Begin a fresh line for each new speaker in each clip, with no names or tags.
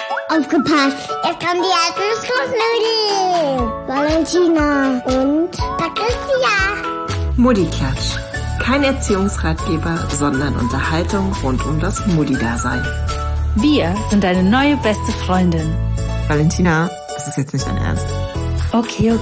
Aufgepasst! Jetzt kommen die Erdnussnudeln! Valentina und Patricia.
Muddiklatsch. Kein Erziehungsratgeber, sondern Unterhaltung rund um das Muddi-Dasein.
Wir sind deine neue beste Freundin.
Valentina, das ist jetzt nicht dein Ernst.
Okay.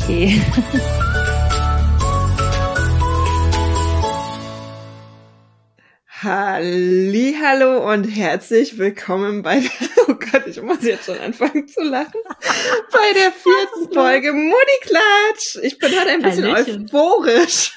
Hallihallo und herzlich willkommen bei der, oh Gott, ich muss jetzt schon anfangen zu lachen, bei der 4. Folge Muddiklatsch. Ich bin heute ein bisschen euphorisch,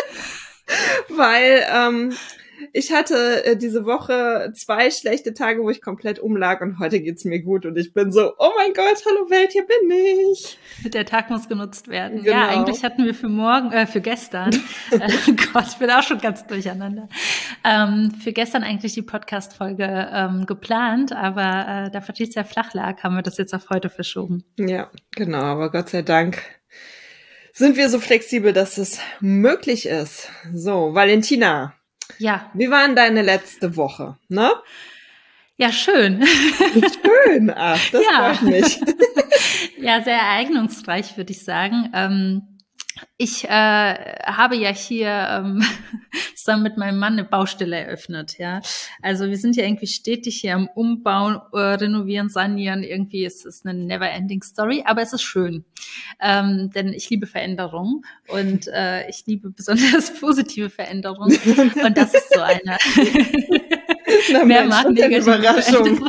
weil ich hatte diese Woche 2 schlechte Tage, wo ich komplett umlag und heute geht's mir gut und ich bin so, oh mein Gott, hallo Welt, hier bin ich.
Der Tag muss genutzt werden.
Genau.
Ja, eigentlich hatten wir für gestern, Gott, ich bin auch schon ganz durcheinander, für gestern eigentlich die Podcast-Folge geplant, aber da Patricia flach lag, haben wir das jetzt auf heute verschoben.
Ja, genau, aber Gott sei Dank sind wir so flexibel, dass es möglich ist. So, Valentina.
Ja.
Wie war denn deine letzte Woche, ne?
Ja, schön.
Schön, ach, das freut mich.
Ja, sehr ereignungsreich, würde ich sagen. Ich habe ja hier zusammen mit meinem Mann eine Baustelle eröffnet, ja. Also wir sind ja irgendwie stetig hier am Umbauen, renovieren, sanieren. Irgendwie ist es eine never-ending Story, aber es ist schön, denn ich liebe Veränderung und ich liebe besonders positive Veränderung und das ist so eine. Wer mag negative Überraschung?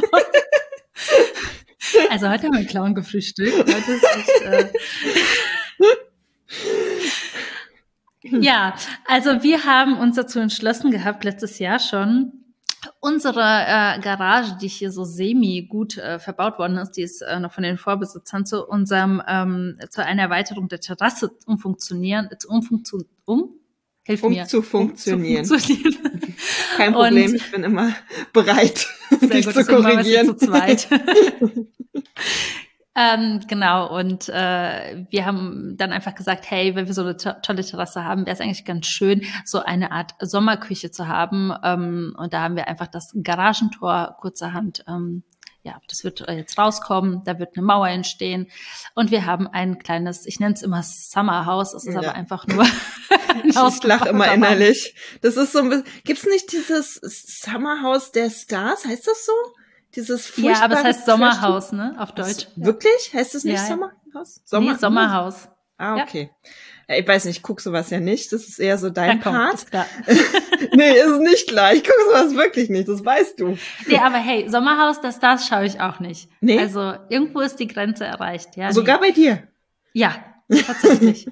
Also heute haben wir einen Clown gefrühstückt. Heute ist echt, Ja, also wir haben uns dazu entschlossen gehabt, letztes Jahr schon, unsere Garage, die hier so semi-gut verbaut worden ist, die ist noch von den Vorbesitzern zu einer Erweiterung der Terrasse umzufunktionieren.
Kein Problem, ich bin immer bereit, dich zu korrigieren.
Zu zweit. Genau, und wir haben dann einfach gesagt, hey, wenn wir so eine tolle Terrasse haben, wäre es eigentlich ganz schön, so eine Art Sommerküche zu haben. Und da haben wir einfach das Garagentor kurzerhand, das wird jetzt rauskommen, da wird eine Mauer entstehen. Und wir haben ein kleines, ich nenne es immer Summerhaus, es ist aber einfach nur ein Haus.
Ich lache immer innerlich. Das ist so ein bisschen, gibt's nicht dieses Summerhaus der Stars, heißt das so?
Ja, aber es heißt Sommerhaus, ne, auf Deutsch.
Wirklich? Heißt es nicht Sommerhaus?
Sommerhaus.
Ah, okay. Ja. Ich weiß nicht, ich guck sowas ja nicht. Das ist eher so dein Part.
Ist klar.
Nee, ist nicht klar. Ich guck sowas wirklich nicht, das weißt du.
Nee, aber hey, Sommerhaus der Stars schaue ich auch nicht.
Nee?
Also irgendwo ist die Grenze erreicht. Ja,
sogar bei dir?
Ja, tatsächlich.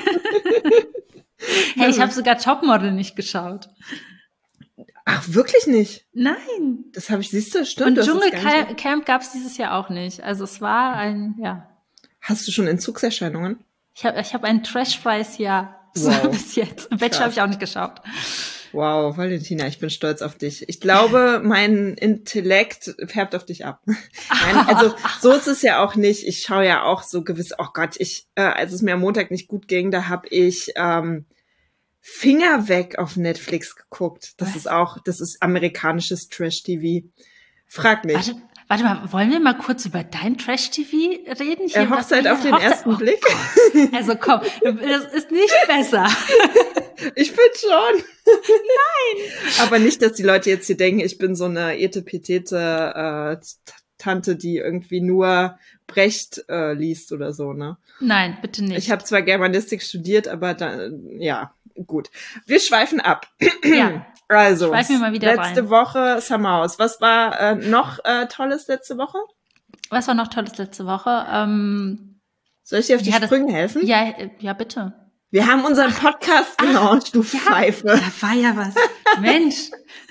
Hey, ich habe sogar Topmodel nicht geschaut.
Ach, wirklich nicht?
Nein.
Das habe ich, siehst du, stimmt.
Und Dschungelcamp gab es dieses Jahr auch nicht. Also es war
Hast du schon Entzugserscheinungen?
Ich hab ein trashfreies Jahr.
Wow.
So bis jetzt. Bachelor habe ich auch nicht geschaut.
Wow, Valentina, ich bin stolz auf dich. Ich glaube, mein Intellekt färbt auf dich ab. Nein, also so ist es ja auch nicht. Ich schaue ja auch so gewiss, oh Gott, als es mir am Montag nicht gut ging, da habe ich Finger weg auf Netflix geguckt. Das ist amerikanisches Trash-TV. Frag nicht.
Warte mal, wollen wir mal kurz über dein Trash-TV reden?
Hochzeit auf den ersten Blick?
Also komm, das ist nicht besser.
Ich finde schon.
Nein.
Aber nicht, dass die Leute jetzt hier denken, ich bin so eine etepetete Tante, die irgendwie nur Brecht liest oder so, ne?
Nein, bitte nicht.
Ich habe zwar Germanistik studiert, aber gut. Wir schweifen ab.
Ja.
Also,
schweifen wir mal wieder
letzte Woche Summerhaus. Was war noch Tolles letzte Woche?
Was war noch Tolles letzte Woche?
Soll ich dir auf die Sprünge helfen?
Ja, bitte.
Wir haben unseren Podcast gelauncht, du Pfeife.
Da war ja was. Mensch.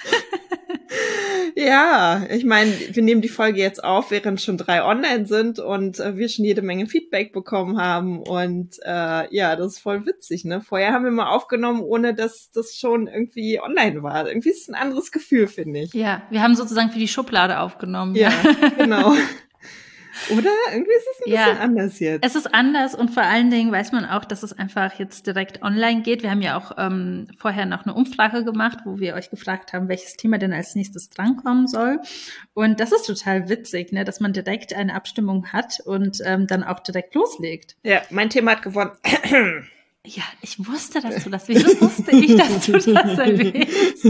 Ja, ich meine, wir nehmen die Folge jetzt auf, während schon 3 online sind und wir schon jede Menge Feedback bekommen haben und das ist voll witzig, ne? Vorher haben wir mal aufgenommen, ohne dass das schon irgendwie online war. Irgendwie ist es ein anderes Gefühl, finde ich.
Ja, wir haben sozusagen für die Schublade aufgenommen.
Ja, genau. Oder? Irgendwie ist es ein bisschen anders jetzt.
Es ist anders und vor allen Dingen weiß man auch, dass es einfach jetzt direkt online geht. Wir haben ja auch vorher noch eine Umfrage gemacht, wo wir euch gefragt haben, welches Thema denn als nächstes drankommen soll. Und das ist total witzig, ne, dass man direkt eine Abstimmung hat und dann auch direkt loslegt.
Ja, mein Thema hat gewonnen.
Ja, ich wusste, dass du das willst. Wieso wusste ich, dass du das erwähnst?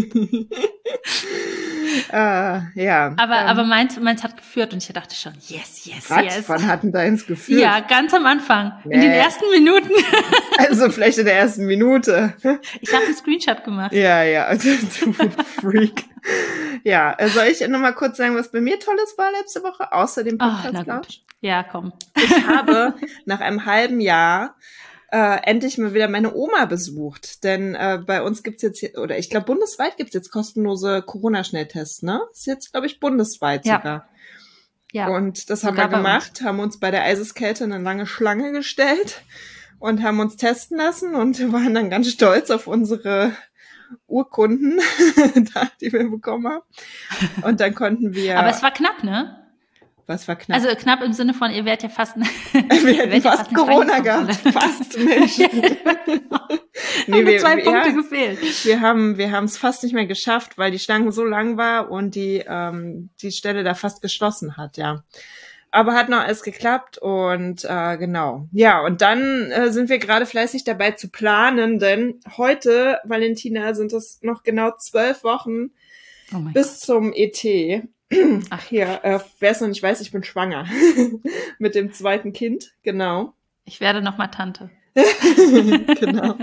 Ja.
Aber meins hat geführt und ich dachte schon, yes.
Wann hat denn deins geführt?
Ja, ganz am Anfang. In den ersten Minuten.
Also vielleicht in der ersten Minute.
Ich habe einen Screenshot gemacht.
Ja, also du Freak. Ja, soll ich noch mal kurz sagen, was bei mir Tolles war letzte Woche, außer dem Podcast-Lounge?
Ja, komm.
Ich habe nach einem halben Jahr endlich mal wieder meine Oma besucht. Denn bei uns gibt's jetzt hier, oder ich glaube bundesweit gibt's jetzt kostenlose Corona-Schnelltests, ne? Ist jetzt, glaube ich, bundesweit sogar. Ja. Und das haben wir gemacht, haben uns bei der Eiseskälte eine lange Schlange gestellt und haben uns testen lassen und waren dann ganz stolz auf unsere Urkunden, die wir bekommen haben. Und dann konnten wir...
Aber es war knapp, ne?
Was war knapp?
Also knapp im Sinne von, ihr wärt ja fast...
wir hätten fast Corona gehabt. Fast, Mensch.
Nee, wir 2 Punkte gefehlt.
Wir haben es fast nicht mehr geschafft, weil die Schlange so lang war und die Stelle da fast geschlossen hat, ja. Aber hat noch alles geklappt und genau. Ja, und dann sind wir gerade fleißig dabei zu planen, denn heute, Valentina, sind es noch genau 12 Wochen bis zum ET. Ach hier, wer es noch nicht weiß, ich bin schwanger mit dem 2. Kind, genau.
Ich werde noch mal Tante.
Genau.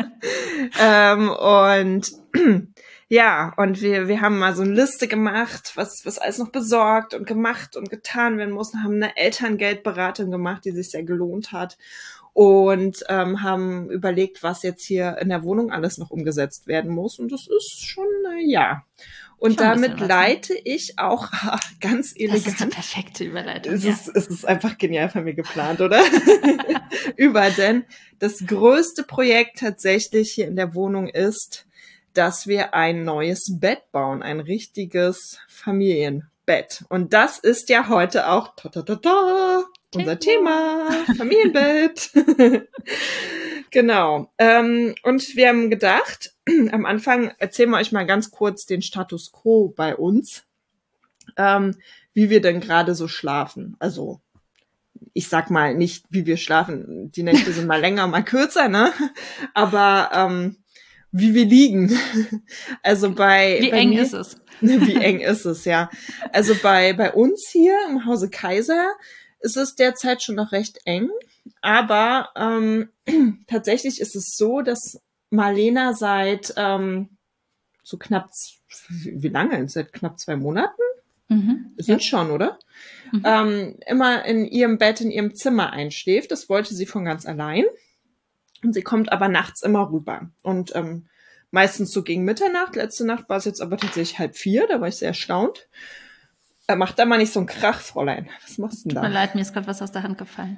Und ja, und wir haben mal so eine Liste gemacht, was alles noch besorgt und gemacht und getan werden muss. Haben eine Elterngeldberatung gemacht, die sich sehr gelohnt hat. Und haben überlegt, was jetzt hier in der Wohnung alles noch umgesetzt werden muss. Und das ist schon, ja. Und damit leite ich auch ganz elegant.
Das ist die perfekte Überleitung.
Es ist einfach genial von mir geplant, oder? Denn das größte Projekt tatsächlich hier in der Wohnung ist, dass wir ein neues Bett bauen, ein richtiges Familienbett. Und das ist ja heute auch unser Thema, Familienbett. Genau. Und wir haben gedacht, am Anfang erzählen wir euch mal ganz kurz den Status quo bei uns, wie wir denn gerade so schlafen. Also ich sag mal nicht, wie wir schlafen. Die Nächte sind mal länger, mal kürzer, ne? Aber wie wir liegen. Also
wie eng ist es?
Wie eng ist es, ja. Also bei uns hier im Hause Kaiser ist es derzeit schon noch recht eng. Aber tatsächlich ist es so, dass Marlena seit so knapp, wie lange? Seit knapp 2 Monaten? Sind schon, oder? Immer in ihrem Bett, in ihrem Zimmer einschläft. Das wollte sie von ganz allein. Und sie kommt aber nachts immer rüber. Und meistens so gegen Mitternacht. Letzte Nacht war es jetzt aber tatsächlich 3:30. Da war ich sehr erstaunt. Mach da mal nicht so einen Krach, Fräulein. Was machst du denn da?
Tut mir leid, mir ist gerade was aus der Hand gefallen.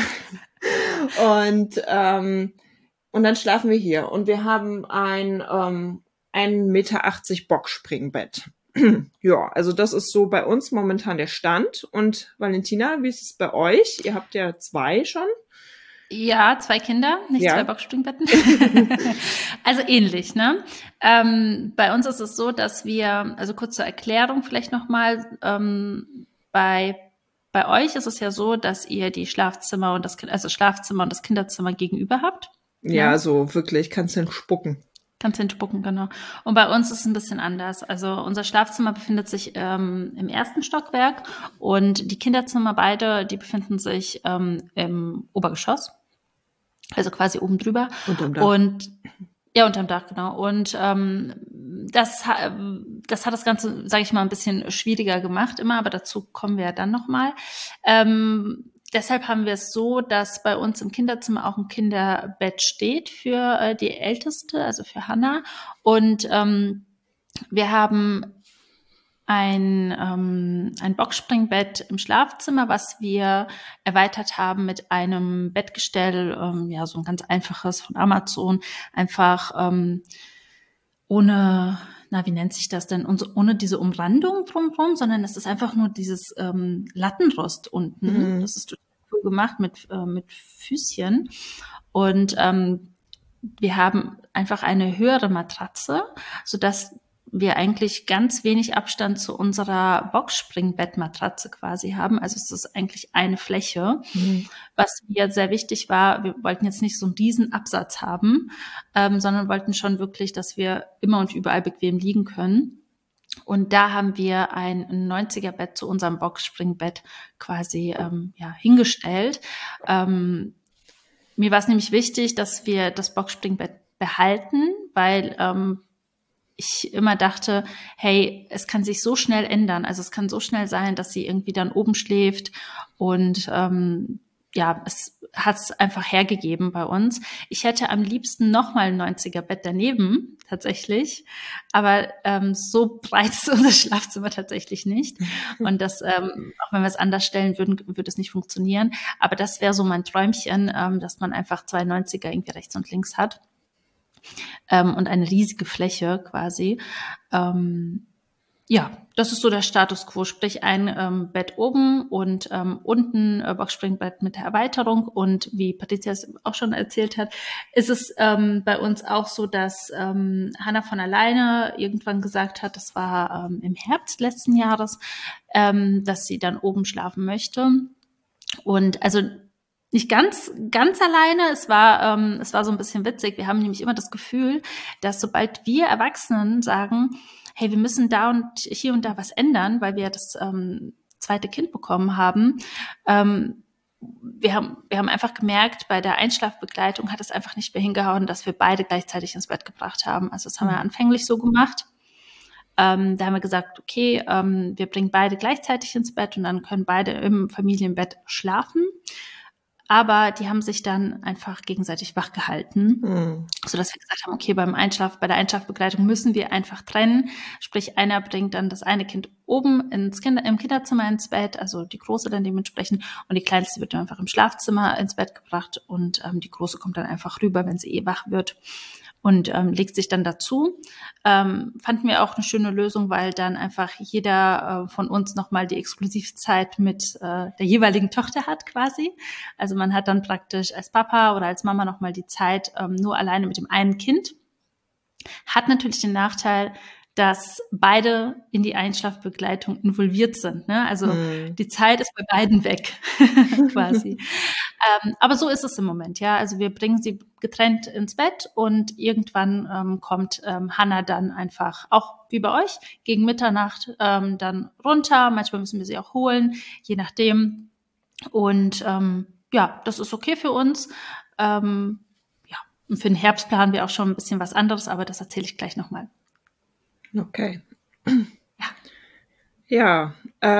Und dann schlafen wir hier. Und wir haben ein 1,80 Meter Boxspringbett. Ja, also das ist so bei uns momentan der Stand. Und Valentina, wie ist es bei euch? Ihr habt ja 2 schon.
Ja, 2 Kinder, nicht 2 Boxspringbetten. Also ähnlich, ne? Bei uns ist es so, dass wir, also kurz zur Erklärung vielleicht nochmal, bei euch ist es ja so, dass ihr die Schlafzimmer und das Kinderzimmer gegenüber habt.
Ja, so wirklich, kannst du spucken.
Kannst hinspucken, genau. Und bei uns ist es ein bisschen anders. Also unser Schlafzimmer befindet sich im 1. Stockwerk und die Kinderzimmer beide, die befinden sich im Obergeschoss. Also quasi oben drüber.
Unterm Dach.
Und ja, unterm Dach, genau. Und das hat das Ganze, sage ich mal, ein bisschen schwieriger gemacht immer, aber dazu kommen wir ja dann nochmal. Deshalb haben wir es so, dass bei uns im Kinderzimmer auch ein Kinderbett steht für die Älteste, also für Hannah. Und wir haben ein Boxspringbett im Schlafzimmer, was wir erweitert haben mit einem Bettgestell, ja, so ein ganz einfaches von Amazon, einfach ohne wie nennt sich das denn? Und so, ohne diese Umrandung drumherum, sondern es ist einfach nur dieses Lattenrost unten. Das ist total cool gemacht mit Füßchen. Und wir haben einfach eine höhere Matratze, sodass wir eigentlich ganz wenig Abstand zu unserer Boxspringbettmatratze quasi haben. Also es ist eigentlich eine Fläche. Was mir sehr wichtig war, wir wollten jetzt nicht so einen riesen Absatz haben, sondern wollten schon wirklich, dass wir immer und überall bequem liegen können. Und da haben wir ein 90er-Bett zu unserem Boxspringbett quasi hingestellt. Mir war es nämlich wichtig, dass wir das Boxspringbett behalten, weil ich immer dachte, hey, es kann sich so schnell ändern. Also es kann so schnell sein, dass sie irgendwie dann oben schläft und es hat es einfach hergegeben bei uns. Ich hätte am liebsten nochmal ein 90er-Bett daneben, tatsächlich. Aber so breit ist unser Schlafzimmer tatsächlich nicht. Und das, auch wenn wir es anders stellen würden, würde es nicht funktionieren. Aber das wäre so mein Träumchen, dass man einfach 2 90er irgendwie rechts und links hat. Und eine riesige Fläche quasi. Das ist so der Status quo, sprich ein Bett oben und unten Boxspringbett mit der Erweiterung. Und wie Patricia es auch schon erzählt hat, ist es bei uns auch so, dass Hannah von alleine irgendwann gesagt hat, das war im Herbst letzten Jahres, dass sie dann oben schlafen möchte. Und also nicht ganz alleine. Es war so ein bisschen witzig. Wir haben nämlich immer das Gefühl, dass sobald wir Erwachsenen sagen, hey, wir müssen da und hier und da was ändern, weil wir das zweite Kind bekommen haben. Wir haben einfach gemerkt, bei der Einschlafbegleitung hat es einfach nicht mehr hingehauen, dass wir beide gleichzeitig ins Bett gebracht haben. Also das haben wir anfänglich so gemacht. Da haben wir gesagt, okay, wir bringen beide gleichzeitig ins Bett und dann können beide im Familienbett schlafen. Aber die haben sich dann einfach gegenseitig wach gehalten, sodass wir gesagt haben, okay, bei der Einschlafbegleitung müssen wir einfach trennen. Sprich, einer bringt dann das eine Kind oben im Kinderzimmer ins Bett, also die Große dann dementsprechend, und die Kleinste wird dann einfach im Schlafzimmer ins Bett gebracht und die Große kommt dann einfach rüber, wenn sie wach wird. Und legt sich dann dazu. Fanden wir auch eine schöne Lösung, weil dann einfach jeder von uns nochmal die Exklusivzeit mit der jeweiligen Tochter hat quasi. Also man hat dann praktisch als Papa oder als Mama nochmal die Zeit nur alleine mit dem einen Kind. Hat natürlich den Nachteil, dass beide in die Einschlafbegleitung involviert sind. Ne? Also die Zeit ist bei beiden weg quasi. Aber so ist es im Moment, ja. Also wir bringen sie getrennt ins Bett und irgendwann kommt Hannah dann einfach, auch wie bei euch, gegen Mitternacht dann runter. Manchmal müssen wir sie auch holen, je nachdem. Und das ist okay für uns. Und für den Herbst planen wir auch schon ein bisschen was anderes, aber das erzähle ich gleich nochmal.
Okay. Ja,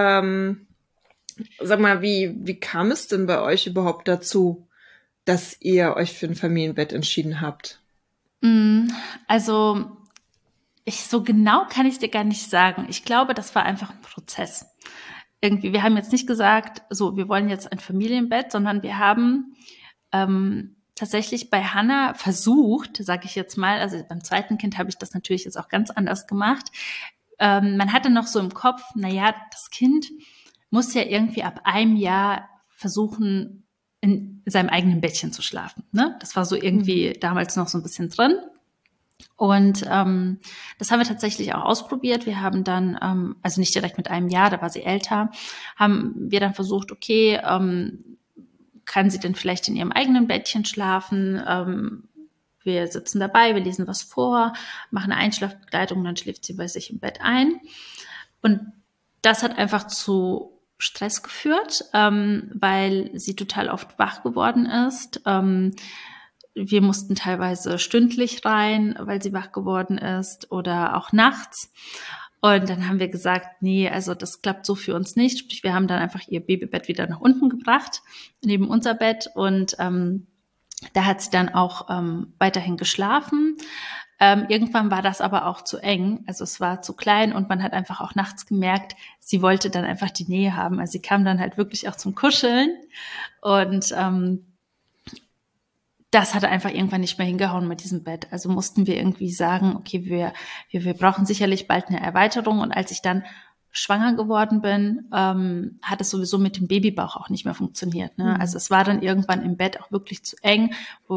sag mal, wie kam es denn bei euch überhaupt dazu, dass ihr euch für ein Familienbett entschieden habt?
Also, so genau kann ich es dir gar nicht sagen. Ich glaube, das war einfach ein Prozess. Irgendwie, wir haben jetzt nicht gesagt, so, wir wollen jetzt ein Familienbett, sondern wir haben tatsächlich bei Hannah versucht, sage ich jetzt mal, also beim zweiten Kind habe ich das natürlich jetzt auch ganz anders gemacht. Man hatte noch so im Kopf, das Kind muss ja irgendwie ab einem Jahr versuchen, in seinem eigenen Bettchen zu schlafen. Ne? Das war so irgendwie damals noch so ein bisschen drin. Und das haben wir tatsächlich auch ausprobiert. Wir haben dann, also nicht direkt mit einem Jahr, da war sie älter, haben wir dann versucht, okay, kann sie denn vielleicht in ihrem eigenen Bettchen schlafen? Wir sitzen dabei, wir lesen was vor, machen eine Einschlafbegleitung und dann schläft sie bei sich im Bett ein. Und das hat einfach zu Stress geführt, weil sie total oft wach geworden ist. Wir mussten teilweise stündlich rein, weil sie wach geworden ist oder auch nachts. Und dann haben wir gesagt, nee, also das klappt so für uns nicht. Sprich, wir haben dann einfach ihr Babybett wieder nach unten gebracht, neben unser Bett. Und da hat sie dann auch weiterhin geschlafen. Irgendwann war das aber auch zu eng, also es war zu klein und man hat einfach auch nachts gemerkt, sie wollte dann einfach die Nähe haben. Also sie kam dann halt wirklich auch zum Kuscheln und das hat einfach irgendwann nicht mehr hingehauen mit diesem Bett. Also mussten wir irgendwie sagen, okay, wir brauchen sicherlich bald eine Erweiterung. Und als ich dann schwanger geworden bin, hat es sowieso mit dem Babybauch auch nicht mehr funktioniert. Ne? Also es war dann irgendwann im Bett auch wirklich zu eng.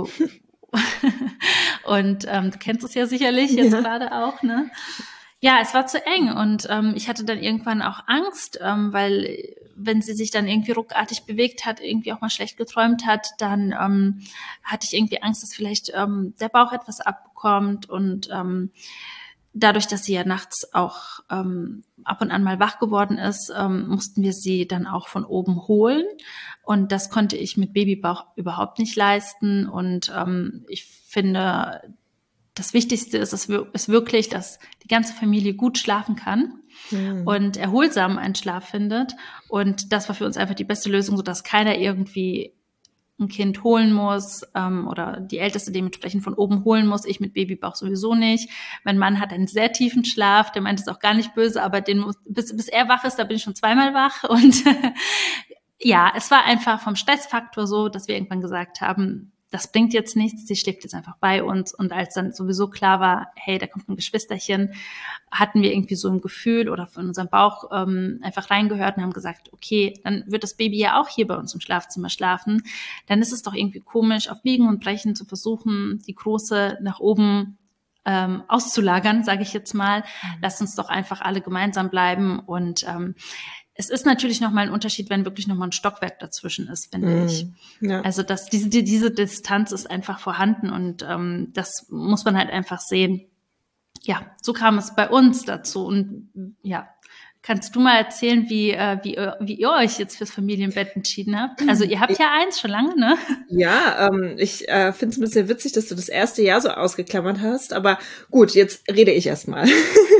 Und du kennst es ja sicherlich jetzt gerade auch, ne? Ja, es war zu eng und ich hatte dann irgendwann auch Angst, weil wenn sie sich dann irgendwie ruckartig bewegt hat, irgendwie auch mal schlecht geträumt hat, dann hatte ich irgendwie Angst, dass vielleicht der Bauch etwas abbekommt und dadurch, dass sie ja nachts auch ab und an mal wach geworden ist, mussten wir sie dann auch von oben holen. Und das konnte ich mit Babybauch überhaupt nicht leisten. Und ich finde, das Wichtigste ist wirklich, dass die ganze Familie gut schlafen kann und erholsam einen Schlaf findet. Und das war für uns einfach die beste Lösung, sodass keiner irgendwie ein Kind holen muss oder die Älteste dementsprechend von oben holen muss. Ich mit Babybauch sowieso nicht. Mein Mann hat einen sehr tiefen Schlaf, der meint es auch gar nicht böse, aber bis er wach ist, da bin ich schon zweimal wach. Und ja, es war einfach vom Stressfaktor so, dass wir irgendwann gesagt haben, das bringt jetzt nichts, sie schläft jetzt einfach bei uns. Und als dann sowieso klar war, hey, da kommt ein Geschwisterchen, hatten wir irgendwie so ein Gefühl oder von unserem Bauch einfach reingehört und haben gesagt, okay, dann wird das Baby ja auch hier bei uns im Schlafzimmer schlafen. Dann ist es doch irgendwie komisch, auf Biegen und Brechen zu versuchen, die Große nach oben auszulagern, sage ich jetzt mal. Lasst uns doch einfach alle gemeinsam bleiben. Und es ist natürlich nochmal ein Unterschied, wenn wirklich nochmal ein Stockwerk dazwischen ist, finde ich. Ja. Also diese Distanz ist einfach vorhanden und das muss man halt einfach sehen. Ja, so kam es bei uns dazu. Und ja, kannst du mal erzählen, wie ihr euch jetzt fürs Familienbett entschieden habt? Also ihr habt ja eins schon lange, ne?
Ja, ich finde es ein bisschen witzig, dass du das erste Jahr so ausgeklammert hast. Aber gut, jetzt rede ich erst mal.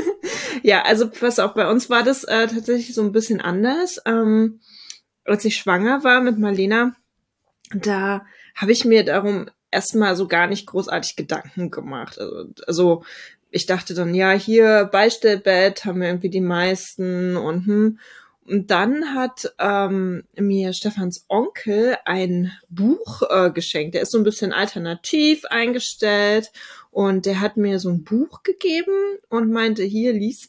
Ja, also was auch bei uns war das tatsächlich so ein bisschen anders. Als ich schwanger war mit Marlena, da habe ich mir darum erstmal so gar nicht großartig Gedanken gemacht. Also ich dachte dann, ja, hier Beistellbett haben wir irgendwie die meisten und dann hat mir Stefans Onkel ein Buch geschenkt. Der ist so ein bisschen alternativ eingestellt und der hat mir so ein Buch gegeben und meinte, hier, lies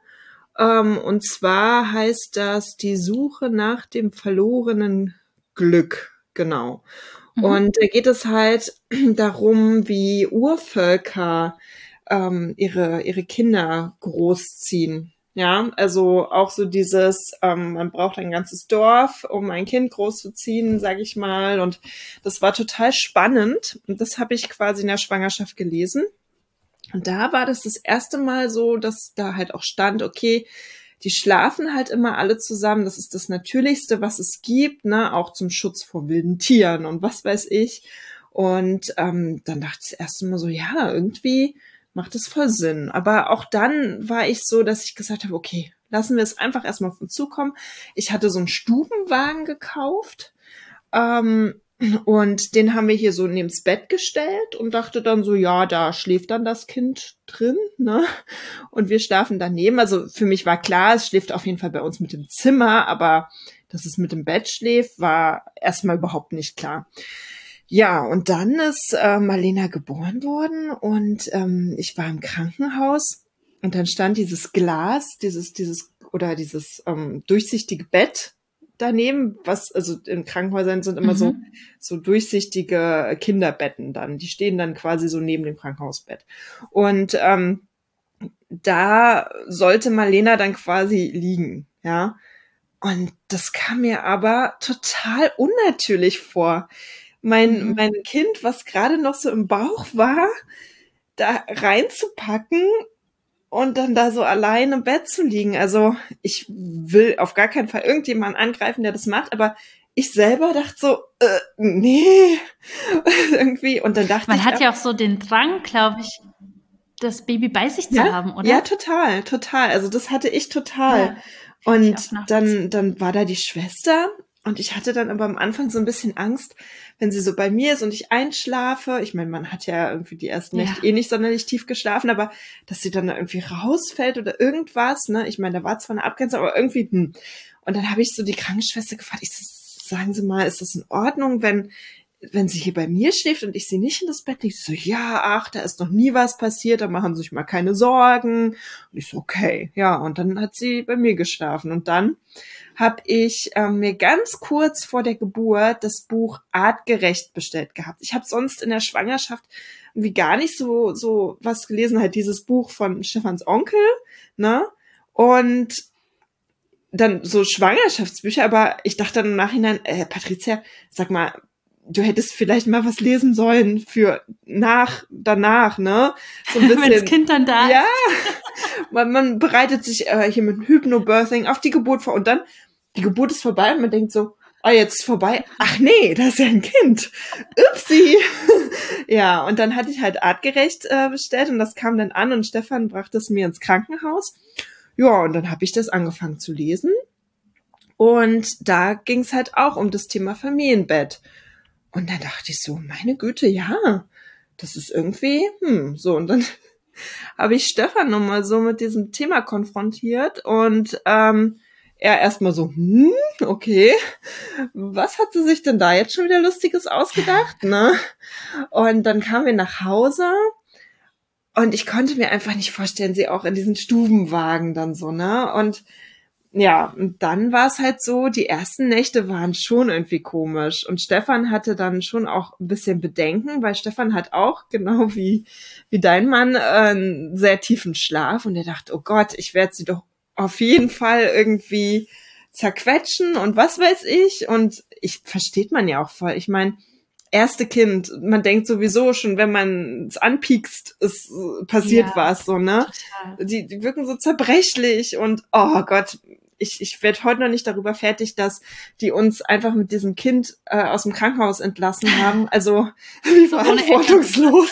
mal. Und zwar heißt das Die Suche nach dem verlorenen Glück, genau. Und da geht es halt darum, wie Urvölker ihre Kinder großziehen. Ja, also auch so dieses, man braucht ein ganzes Dorf, um ein Kind großzuziehen, sage ich mal. Und das war total spannend. Und das habe ich quasi in der Schwangerschaft gelesen. Und da war das erste Mal so, dass da halt auch stand, okay, die schlafen halt immer alle zusammen. Das ist das Natürlichste, was es gibt, ne, auch zum Schutz vor wilden Tieren und was weiß ich. Und dann dachte ich das erste Mal so, ja, irgendwie macht es voll Sinn. Aber auch dann war ich so, dass ich gesagt habe, okay, lassen wir es einfach erstmal auf uns zukommen. Ich hatte so einen Stubenwagen gekauft und den haben wir hier so neben's Bett gestellt und dachte dann so, ja, da schläft dann das Kind drin, ne? Und wir schlafen daneben. Also für mich war klar, es schläft auf jeden Fall bei uns mit dem Zimmer, aber dass es mit dem Bett schläft, war erstmal überhaupt nicht klar. Ja, und dann ist Marlena geboren worden und ich war im Krankenhaus und dann stand dieses Glas, dieses durchsichtige Bett daneben, was, also in Krankenhäusern sind immer so durchsichtige Kinderbetten dann, die stehen dann quasi so neben dem Krankenhausbett. Und da sollte Marlena dann quasi liegen, ja. Und das kam mir aber total unnatürlich vor. Mein Kind, was gerade noch so im Bauch war, da reinzupacken und dann da so allein im Bett zu liegen. Also ich will auf gar keinen Fall irgendjemanden angreifen, der das macht, aber ich selber dachte so, nee, irgendwie. Und dann dachte
Man hat ja auch so den Drang, glaube ich, das Baby bei sich zu haben, oder?
Ja, total. Also das hatte ich total. Ja, und dann war da die Schwester und ich hatte dann aber am Anfang so ein bisschen Angst, wenn sie so bei mir ist und ich einschlafe. Ich meine, man hat ja irgendwie die ersten Nächte nicht sonderlich tief geschlafen, aber dass sie dann da irgendwie rausfällt oder irgendwas, ne? Ich meine, da war zwar eine Abgrenzung, aber irgendwie, Und dann habe ich so die Krankenschwester gefragt, sagen Sie mal, ist das in Ordnung, wenn wenn sie hier bei mir schläft und ich sie nicht in das Bett lege, so, ja, ach, da ist noch nie was passiert, da machen Sie sich mal keine Sorgen. Und ich so, okay, ja, und dann hat sie bei mir geschlafen. Und dann habe ich mir ganz kurz vor der Geburt das Buch Artgerecht bestellt gehabt. Ich habe sonst in der Schwangerschaft irgendwie gar nicht so was gelesen, halt dieses Buch von Stefans Onkel, ne? Und dann so Schwangerschaftsbücher, aber ich dachte dann im Nachhinein, Patricia, sag mal, du hättest vielleicht mal was lesen sollen für danach, ne? So ein bisschen.
Wenn das Kind dann da ist.
Ja, man bereitet sich hier mit Hypnobirthing auf die Geburt vor und dann, die Geburt ist vorbei und man denkt so, oh, jetzt ist vorbei. Ach nee, das ist ja ein Kind. Upsi. Ja, und dann hatte ich halt Artgerecht bestellt und das kam dann an und Stefan brachte es mir ins Krankenhaus. Ja, und dann habe ich das angefangen zu lesen. Und da ging es halt auch um das Thema Familienbett. Und dann dachte ich so, meine Güte, ja, das ist irgendwie, so. Und dann habe ich Stefan nochmal so mit diesem Thema konfrontiert und er erstmal so, okay, was hat sie sich denn da jetzt schon wieder Lustiges ausgedacht, ne? Und dann kamen wir nach Hause und ich konnte mir einfach nicht vorstellen, sie auch in diesen Stubenwagen dann so, ne? Und ja, und dann war es halt so, die ersten Nächte waren schon irgendwie komisch. Und Stefan hatte dann schon auch ein bisschen Bedenken, weil Stefan hat auch, genau wie dein Mann, einen sehr tiefen Schlaf. Und er dachte, oh Gott, ich werde sie doch auf jeden Fall irgendwie zerquetschen und was weiß ich. Und versteht man ja auch voll. Ich meine, erste Kind, man denkt sowieso schon, wenn man es anpiekst, es passiert was, so, ne? Total. Die wirken so zerbrechlich und, oh Gott, ich werde heute noch nicht darüber fertig, dass die uns einfach mit diesem Kind aus dem Krankenhaus entlassen haben. Also, wie so verantwortungslos.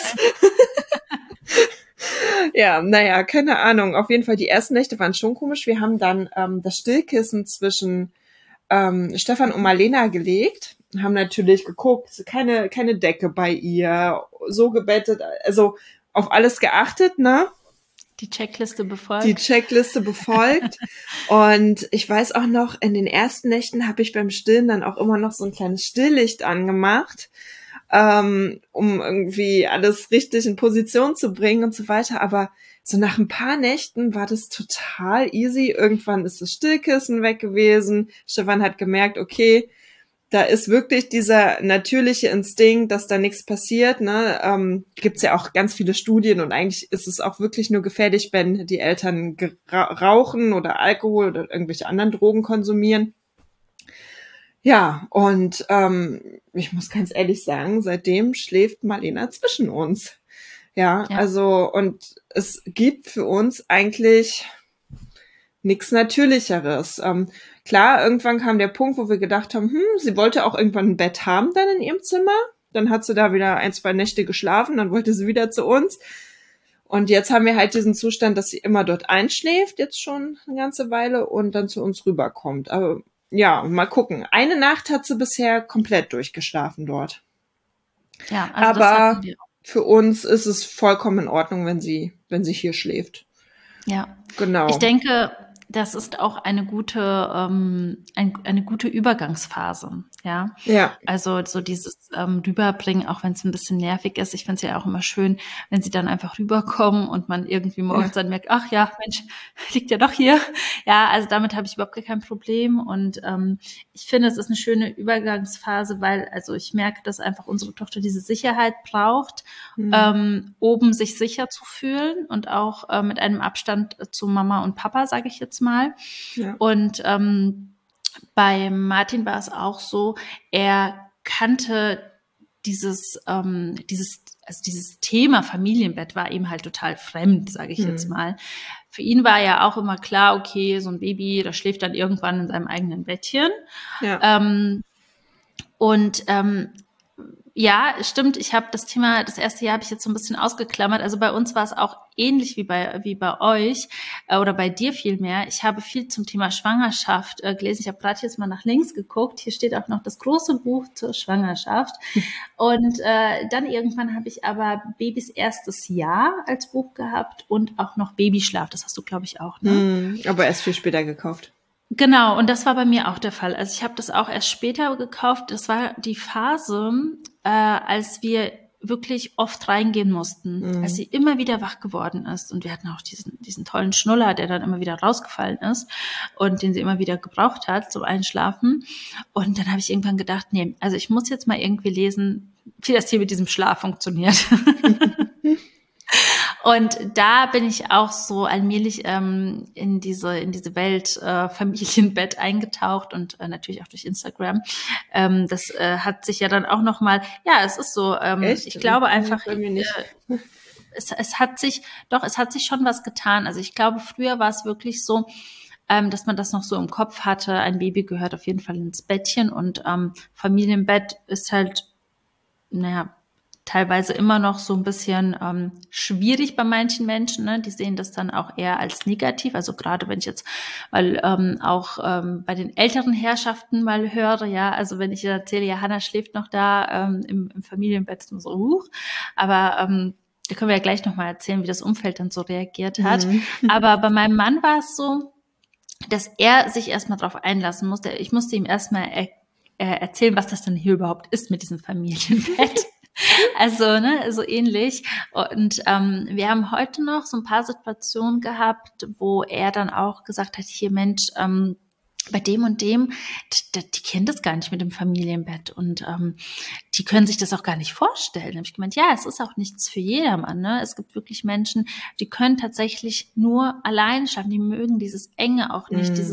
Ja, naja, keine Ahnung. Auf jeden Fall, die ersten Nächte waren schon komisch. Wir haben dann das Stillkissen zwischen Stefan und Marlena gelegt. Haben natürlich geguckt, keine Decke bei ihr, so gebettet, also auf alles geachtet, ne?
Die Checkliste befolgt. Und ich weiß auch noch, in den ersten Nächten habe ich beim Stillen dann auch immer noch so ein kleines Stilllicht angemacht, um irgendwie alles richtig in Position zu bringen und so weiter. Aber so nach ein paar Nächten war das total easy. Irgendwann ist das Stillkissen weg gewesen. Stefan hat gemerkt, okay, da ist wirklich dieser natürliche Instinkt, dass da nichts passiert, ne? Gibt's ja auch ganz viele Studien und eigentlich ist es auch wirklich nur gefährlich, wenn die Eltern rauchen oder Alkohol oder irgendwelche anderen Drogen konsumieren. Ja, und ich muss ganz ehrlich sagen, seitdem schläft Marlena zwischen uns. Ja, also und es gibt für uns eigentlich nichts Natürlicheres. Klar, irgendwann kam der Punkt, wo wir gedacht haben, sie wollte auch irgendwann ein Bett haben dann in ihrem Zimmer. Dann hat sie da wieder 1-2 Nächte geschlafen, dann wollte sie wieder zu uns. Und jetzt haben wir halt diesen Zustand, dass sie immer dort einschläft, jetzt schon eine ganze Weile, und dann zu uns rüberkommt. Aber ja, mal gucken. Eine Nacht hat sie bisher komplett durchgeschlafen dort. Ja, also aber für uns ist es vollkommen in Ordnung, wenn sie hier schläft. Ja,
genau.
Ich denke, das ist auch eine gute Übergangsphase, ja.
Ja.
Also so dieses Rüberbringen, auch wenn es ein bisschen nervig ist. Ich finde es ja auch immer schön, wenn sie dann einfach rüberkommen und man irgendwie morgens dann merkt, ach ja, Mensch, liegt ja doch hier. Ja, also damit habe ich überhaupt gar kein Problem. Und ich finde, es ist eine schöne Übergangsphase, weil also ich merke, dass einfach unsere Tochter diese Sicherheit braucht, oben sich sicher zu fühlen und auch mit einem Abstand zu Mama und Papa, sage ich jetzt mal. Ja. Und bei Martin war es auch so, er kannte dieses Thema Familienbett war ihm halt total fremd, sage ich jetzt mal. Für ihn war ja auch immer klar, okay, so ein Baby, das schläft dann irgendwann in seinem eigenen Bettchen. Ja. Ja, stimmt. Ich habe das Thema, das erste Jahr habe ich jetzt so ein bisschen ausgeklammert. Also bei uns war es auch ähnlich wie bei euch oder bei dir vielmehr. Ich habe viel zum Thema Schwangerschaft gelesen. Ich habe gerade jetzt mal nach links geguckt. Hier steht auch noch das große Buch zur Schwangerschaft. Und dann irgendwann habe ich aber Babys erstes Jahr als Buch gehabt und auch noch Babyschlaf. Das hast du, glaube ich, auch, ne?
Aber erst viel später gekauft.
Genau, und das war bei mir auch der Fall. Also ich habe das auch erst später gekauft. Das war die Phase, als wir wirklich oft reingehen mussten, als sie immer wieder wach geworden ist. Und wir hatten auch diesen tollen Schnuller, der dann immer wieder rausgefallen ist und den sie immer wieder gebraucht hat zum Einschlafen. Und dann habe ich irgendwann gedacht, nee, also ich muss jetzt mal irgendwie lesen, wie das hier mit diesem Schlaf funktioniert. Und da bin ich auch so allmählich in diese Welt Familienbett eingetaucht und natürlich auch durch Instagram. Das hat sich ja dann auch nochmal, ja, es ist so, ich glaube einfach, es hat sich schon was getan. Also ich glaube, früher war es wirklich so, dass man das noch so im Kopf hatte, ein Baby gehört auf jeden Fall ins Bettchen und Familienbett ist halt, naja, teilweise immer noch so ein bisschen schwierig bei manchen Menschen, ne? Die sehen das dann auch eher als negativ. Also gerade wenn ich jetzt mal auch bei den älteren Herrschaften mal höre, ja, also wenn ich erzähle, ja, Hannah schläft noch da im Familienbett, so, aber da können wir ja gleich nochmal erzählen, wie das Umfeld dann so reagiert hat. Aber bei meinem Mann war es so, dass er sich erstmal drauf einlassen musste. Ich musste ihm erstmal erzählen, was das denn hier überhaupt ist mit diesem Familienbett. Also, ne, so ähnlich. Und wir haben heute noch so ein paar Situationen gehabt, wo er dann auch gesagt hat, hier Mensch, bei dem und dem, die kennen das gar nicht mit dem Familienbett und die können sich das auch gar nicht vorstellen. Da habe ich gemeint, ja, es ist auch nichts für jedermann. Ne? Es gibt wirklich Menschen, die können tatsächlich nur allein schlafen, die mögen dieses Enge auch nicht, es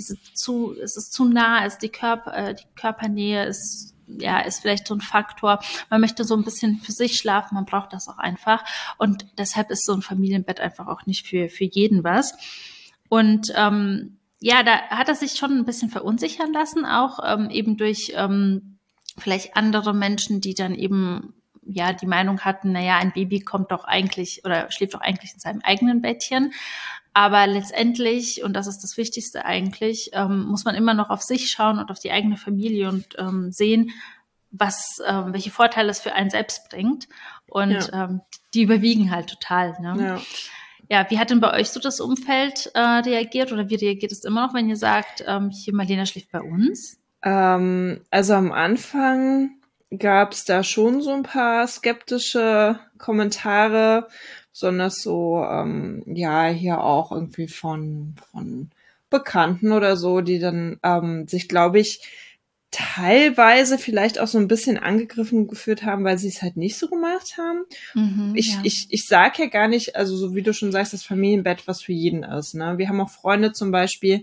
ist zu nah, die Körpernähe ist vielleicht so ein Faktor. Man möchte so ein bisschen für sich schlafen, man braucht das auch einfach. Und deshalb ist so ein Familienbett einfach auch nicht für jeden was. Und da hat er sich schon ein bisschen verunsichern lassen, auch eben durch vielleicht andere Menschen, die dann eben die Meinung hatten, naja, ein Baby kommt doch eigentlich oder schläft doch eigentlich in seinem eigenen Bettchen. Aber letztendlich, und das ist das Wichtigste eigentlich, muss man immer noch auf sich schauen und auf die eigene Familie und sehen, welche Vorteile es für einen selbst bringt. Und die überwiegen halt total. Ne? Ja, wie hat denn bei euch so das Umfeld reagiert oder wie reagiert es immer noch, wenn ihr sagt, hier Marlena schläft bei uns?
Also am Anfang gab es da schon so ein paar skeptische Kommentare, besonders so, hier auch irgendwie von Bekannten oder so, die dann sich, glaube ich, teilweise vielleicht auch so ein bisschen angegriffen gefühlt haben, weil sie es halt nicht so gemacht haben. Ich sag ja gar nicht, also so wie du schon sagst, das Familienbett, was für jeden ist. Ne? Wir haben auch Freunde zum Beispiel,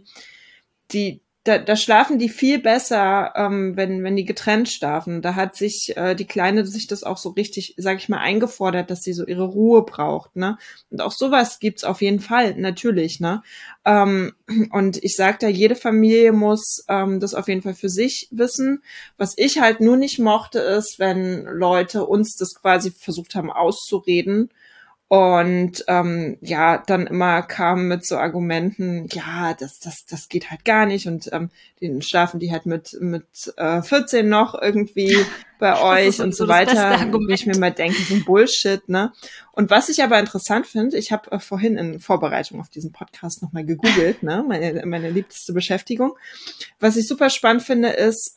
da schlafen die viel besser, wenn die getrennt schlafen. Da hat sich die Kleine sich das auch so richtig, sag ich mal, eingefordert, dass sie so ihre Ruhe braucht, ne? Und auch sowas gibt's auf jeden Fall, natürlich, ne? Und ich sag da, jede Familie muss das auf jeden Fall für sich wissen. Was ich halt nur nicht mochte, ist, wenn Leute uns das quasi versucht haben auszureden. Und dann immer kam mit so Argumenten, ja, das geht halt gar nicht und den schlafen die halt mit 14 noch irgendwie bei euch und so weiter. Wo ich mir mal denke, so ein Bullshit, ne? Und was ich aber interessant finde, ich habe vorhin in Vorbereitung auf diesen Podcast nochmal gegoogelt, ne, meine liebste Beschäftigung. Was ich super spannend finde, ist,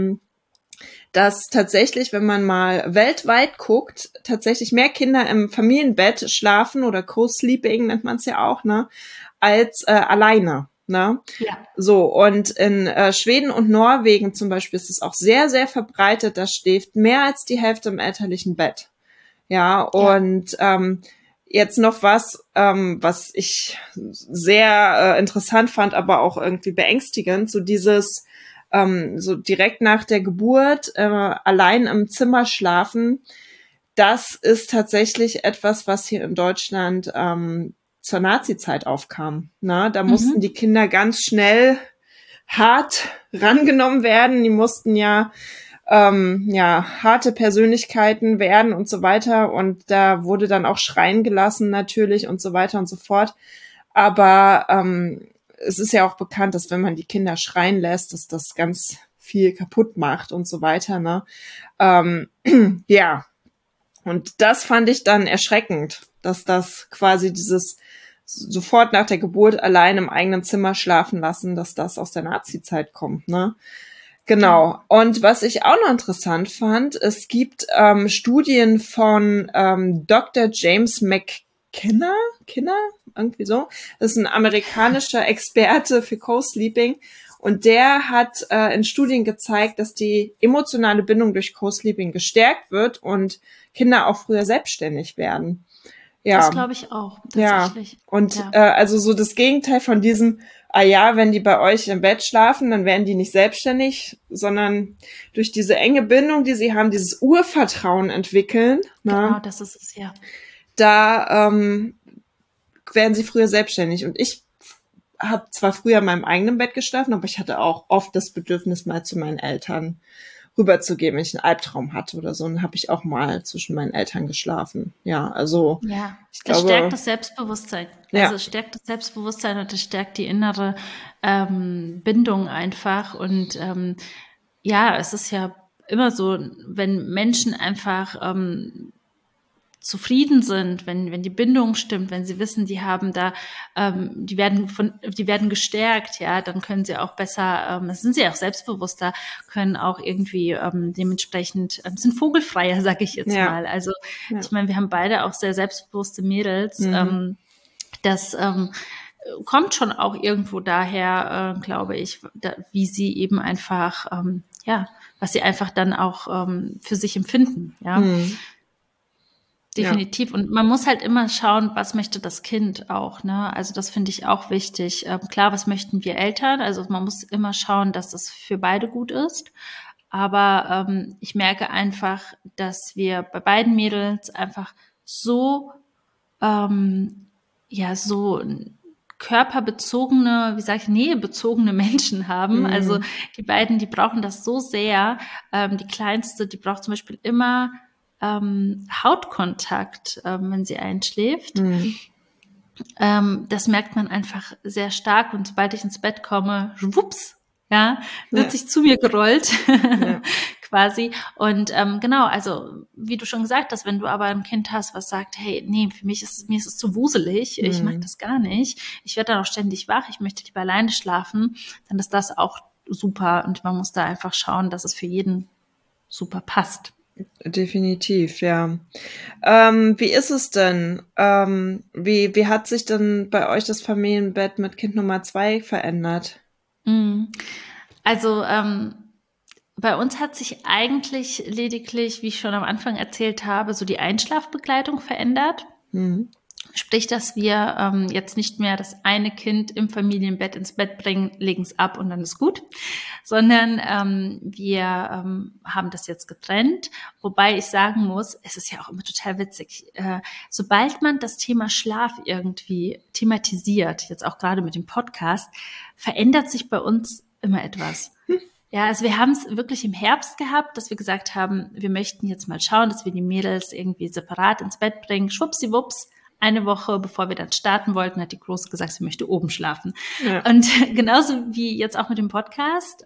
dass tatsächlich, wenn man mal weltweit guckt, tatsächlich mehr Kinder im Familienbett schlafen oder Co-Sleeping nennt man es ja auch, ne, als alleine. Ne? Ja. So, und in Schweden und Norwegen zum Beispiel ist es auch sehr, sehr verbreitet, da schläft mehr als die Hälfte im elterlichen Bett. Ja, und jetzt noch was ich sehr interessant fand, aber auch irgendwie beängstigend, so dieses so direkt nach der Geburt allein im Zimmer schlafen, das ist tatsächlich etwas, was hier in Deutschland zur Nazi-Zeit aufkam. Ne? Da mussten die Kinder ganz schnell hart rangenommen werden. Die mussten harte Persönlichkeiten werden und so weiter. Und da wurde dann auch schreien gelassen natürlich und so weiter und so fort. Aber es ist ja auch bekannt, dass wenn man die Kinder schreien lässt, dass das ganz viel kaputt macht und so weiter, ne? Und das fand ich dann erschreckend, dass das quasi dieses sofort nach der Geburt allein im eigenen Zimmer schlafen lassen, dass das aus der Nazi-Zeit kommt, ne? Genau. Und was ich auch noch interessant fand, es gibt Studien von Dr. James McKenna, irgendwie so. Das ist ein amerikanischer Experte für Co-Sleeping. Und der hat in Studien gezeigt, dass die emotionale Bindung durch Co-Sleeping gestärkt wird und Kinder auch früher selbstständig werden. Ja.
Das glaube ich auch, tatsächlich.
Ja. Und also so das Gegenteil von diesem, wenn die bei euch im Bett schlafen, dann werden die nicht selbstständig, sondern durch diese enge Bindung, die sie haben, dieses Urvertrauen entwickeln.
Genau, das ist es, ja.
Da werden sie früher selbstständig. Und ich habe zwar früher in meinem eigenen Bett geschlafen, aber ich hatte auch oft das Bedürfnis, mal zu meinen Eltern rüberzugehen, wenn ich einen Albtraum hatte oder so. Dann habe ich auch mal zwischen meinen Eltern geschlafen. Ja, also ich glaube,
es stärkt das Selbstbewusstsein.
Ja.
Also es stärkt das Selbstbewusstsein und es stärkt die innere Bindung einfach. Und es ist ja immer so, wenn Menschen einfach zufrieden sind, wenn die Bindung stimmt, wenn sie wissen, die haben da, die werden gestärkt, ja, dann können sie auch besser, sind sie auch selbstbewusster, können auch irgendwie dementsprechend, sind vogelfreier, sag ich jetzt mal. Also ich meine, wir haben beide auch sehr selbstbewusste Mädels. Das kommt schon auch irgendwo daher, glaube ich, wie sie eben einfach, was sie einfach dann auch für sich empfinden, ja. Definitiv. Ja. Und man muss halt immer schauen, was möchte das Kind auch, ne? Also das finde ich auch wichtig. Klar, was möchten wir Eltern? Also man muss immer schauen, dass das für beide gut ist. Aber ich merke einfach, dass wir bei beiden Mädels einfach so so körperbezogene, nähebezogene Menschen haben. Also die beiden, die brauchen das so sehr. Die Kleinste, die braucht zum Beispiel immer Hautkontakt, wenn sie einschläft. Das merkt man einfach sehr stark. Und sobald ich ins Bett komme, schwupps, wird sich zu mir gerollt, quasi. Und also wie du schon gesagt hast, wenn du aber ein Kind hast, was sagt, hey, nee, mir ist es zu wuselig, ich mag das gar nicht, ich werde dann auch ständig wach, ich möchte lieber alleine schlafen, dann ist das auch super. Und man muss da einfach schauen, dass es für jeden super passt.
Definitiv, ja. Wie ist es denn? Wie hat sich denn bei euch das Familienbett mit Kind Nummer 2 verändert?
Also bei uns hat sich eigentlich lediglich, wie ich schon am Anfang erzählt habe, so die Einschlafbegleitung verändert. Sprich, dass wir jetzt nicht mehr das eine Kind im Familienbett ins Bett bringen, legen es ab und dann ist gut, sondern wir haben das jetzt getrennt. Wobei ich sagen muss, es ist ja auch immer total witzig, sobald man das Thema Schlaf irgendwie thematisiert, jetzt auch gerade mit dem Podcast, verändert sich bei uns immer etwas. Ja, also wir haben es wirklich im Herbst gehabt, dass wir gesagt haben, wir möchten jetzt mal schauen, dass wir die Mädels irgendwie separat ins Bett bringen. Schwuppsiwupps, eine Woche, bevor wir dann starten wollten, hat die Große gesagt, sie möchte oben schlafen. Ja. Und genauso wie jetzt auch mit dem Podcast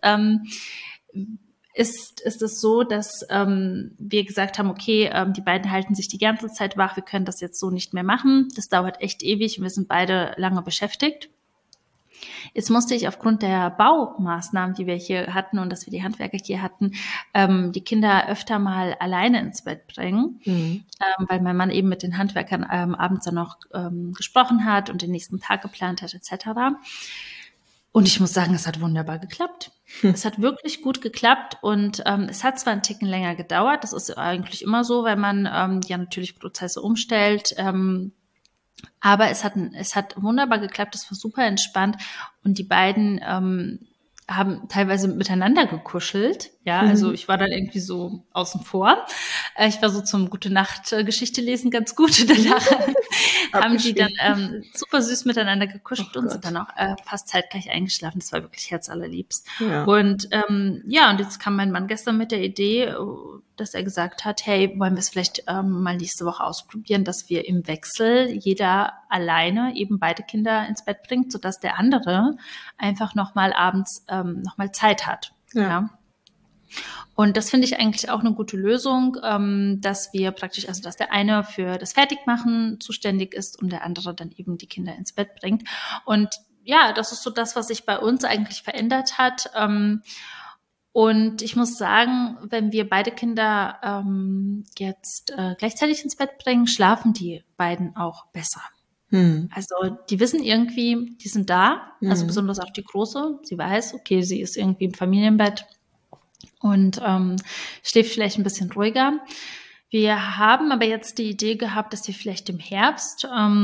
ist es so, dass wir gesagt haben, okay, die beiden halten sich die ganze Zeit wach, wir können das jetzt so nicht mehr machen. Das dauert echt ewig und wir sind beide lange beschäftigt. Jetzt musste ich aufgrund der Baumaßnahmen, die wir hier hatten und dass wir die Handwerker hier hatten, die Kinder öfter mal alleine ins Bett bringen, weil mein Mann eben mit den Handwerkern abends dann noch gesprochen hat und den nächsten Tag geplant hat etc. Und ich muss sagen, es hat wunderbar geklappt. Es hat wirklich gut geklappt und es hat zwar einen Ticken länger gedauert, das ist eigentlich immer so, weil man ja natürlich Prozesse umstellt, aber es hat wunderbar geklappt, es war super entspannt und die beiden haben teilweise miteinander gekuschelt. Ja, also ich war dann irgendwie so außen vor. Ich war so zum Gute-Nacht-Geschichte lesen ganz gut. Danach haben die dann super süß miteinander gekuschelt und sind dann auch fast zeitgleich eingeschlafen. Das war wirklich herzallerliebst. Ja. Und und jetzt kam mein Mann gestern mit der Idee, dass er gesagt hat, hey, wollen wir es vielleicht mal nächste Woche ausprobieren, dass wir im Wechsel jeder alleine eben beide Kinder ins Bett bringt, sodass der andere einfach nochmal abends nochmal Zeit hat. Ja. Und das finde ich eigentlich auch eine gute Lösung, dass wir praktisch, also dass der eine für das Fertigmachen zuständig ist und der andere dann eben die Kinder ins Bett bringt. Und ja, das ist so das, was sich bei uns eigentlich verändert hat. Und ich muss sagen, wenn wir beide Kinder jetzt gleichzeitig ins Bett bringen, schlafen die beiden auch besser. Also die wissen irgendwie, die sind da, also besonders auch die Große. Sie weiß, okay, sie ist irgendwie im Familienbett und schläft vielleicht ein bisschen ruhiger. Wir haben aber jetzt die Idee gehabt, dass wir vielleicht im Herbst,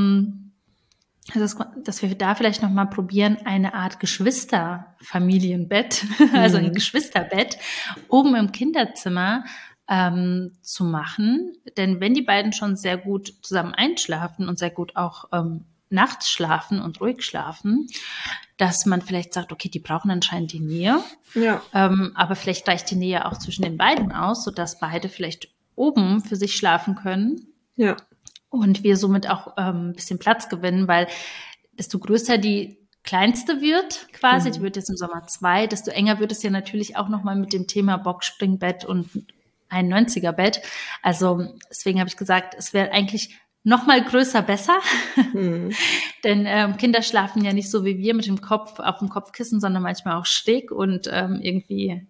dass wir da vielleicht nochmal probieren, eine Art Geschwisterfamilienbett, also ein Geschwisterbett oben im Kinderzimmer zu machen. Denn wenn die beiden schon sehr gut zusammen einschlafen und sehr gut auch nachts schlafen und ruhig schlafen, dass man vielleicht sagt, okay, die brauchen anscheinend die Nähe.
Ja.
Aber vielleicht reicht die Nähe auch zwischen den beiden aus, sodass beide vielleicht oben für sich schlafen können.
Ja.
Und wir somit auch ein bisschen Platz gewinnen, weil desto größer die Kleinste wird quasi, die wird jetzt im Sommer 2, desto enger wird es ja natürlich auch nochmal mit dem Thema Boxspringbett und 91er Bett. Also deswegen habe ich gesagt, es wäre eigentlich noch mal größer besser. Denn Kinder schlafen ja nicht so wie wir mit dem Kopf auf dem Kopfkissen, sondern manchmal auch schräg und irgendwie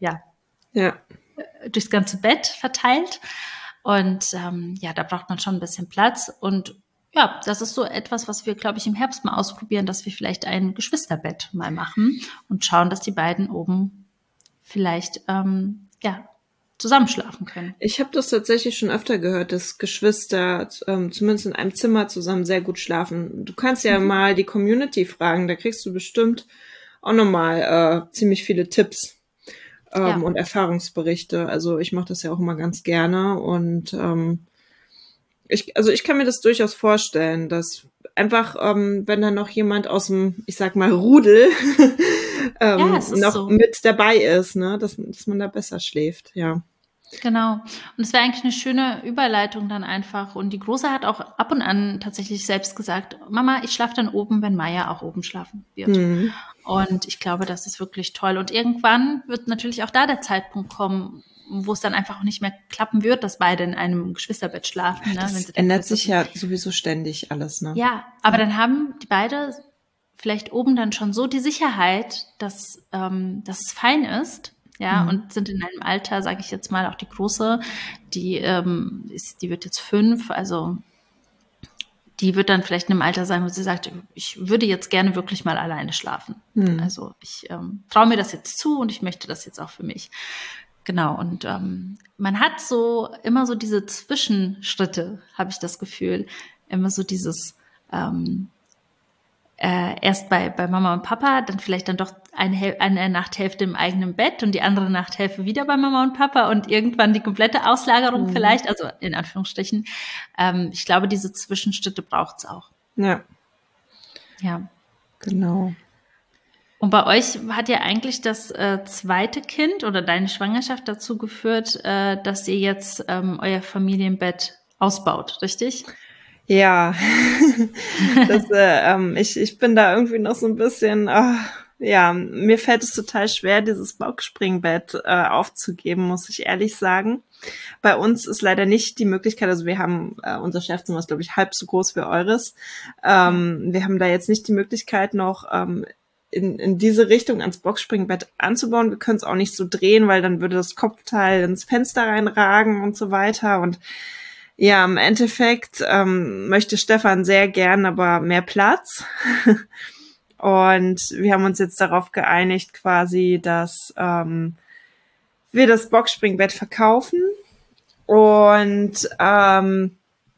durchs ganze Bett verteilt. Und da braucht man schon ein bisschen Platz. Und ja, das ist so etwas, was wir, glaube ich, im Herbst mal ausprobieren, dass wir vielleicht ein Geschwisterbett mal machen und schauen, dass die beiden oben vielleicht zusammenschlafen können.
Ich habe das tatsächlich schon öfter gehört, dass Geschwister zumindest in einem Zimmer zusammen sehr gut schlafen. Du kannst ja mal die Community fragen, da kriegst du bestimmt auch nochmal ziemlich viele Tipps und Erfahrungsberichte. Also ich mache das ja auch immer ganz gerne und ich kann mir das durchaus vorstellen, dass einfach, wenn da noch jemand aus dem, ich sag mal, Rudel noch so mit dabei ist, ne, dass man da besser schläft, ja.
Genau. Und es wäre eigentlich eine schöne Überleitung dann einfach. Und die Große hat auch ab und an tatsächlich selbst gesagt, Mama, ich schlafe dann oben, wenn Maya auch oben schlafen wird. Und ich glaube, das ist wirklich toll. Und irgendwann wird natürlich auch da der Zeitpunkt kommen, wo es dann einfach auch nicht mehr klappen wird, dass beide in einem Geschwisterbett schlafen. Ne?
Das ändert sich ja sowieso ständig alles, ne?
Ja, aber dann haben die beide vielleicht oben dann schon so die Sicherheit, dass es fein ist. Ja, und sind in einem Alter, sage ich jetzt mal, auch die Große, die wird jetzt 5, also die wird dann vielleicht in einem Alter sein, wo sie sagt, ich würde jetzt gerne wirklich mal alleine schlafen. Also ich traue mir das jetzt zu und ich möchte das jetzt auch für mich. Genau, und man hat immer so diese Zwischenschritte, habe ich das Gefühl. Immer so dieses erst bei Mama und Papa, dann vielleicht dann doch eine Nachthälfte im eigenen Bett und die andere Nachthälfte wieder bei Mama und Papa und irgendwann die komplette Auslagerung vielleicht, also in Anführungsstrichen. Ich glaube, diese Zwischenschritte braucht's auch.
Ja.
Ja.
Genau.
Und bei euch hat ja eigentlich das zweite Kind oder deine Schwangerschaft dazu geführt, dass ihr jetzt euer Familienbett ausbaut, richtig?
Ja, ich bin da irgendwie noch so ein bisschen, mir fällt es total schwer, dieses Boxspringbett aufzugeben, muss ich ehrlich sagen. Bei uns ist leider nicht die Möglichkeit, also wir haben, unser Schlafzimmer ist, glaube ich, halb so groß wie eures. Wir haben da jetzt nicht die Möglichkeit noch in diese Richtung ans Boxspringbett anzubauen. Wir können es auch nicht so drehen, weil dann würde das Kopfteil ins Fenster reinragen und so weiter und ja, im Endeffekt möchte Stefan sehr gern aber mehr Platz. Und wir haben uns jetzt darauf geeinigt quasi, dass wir das Boxspringbett verkaufen und dann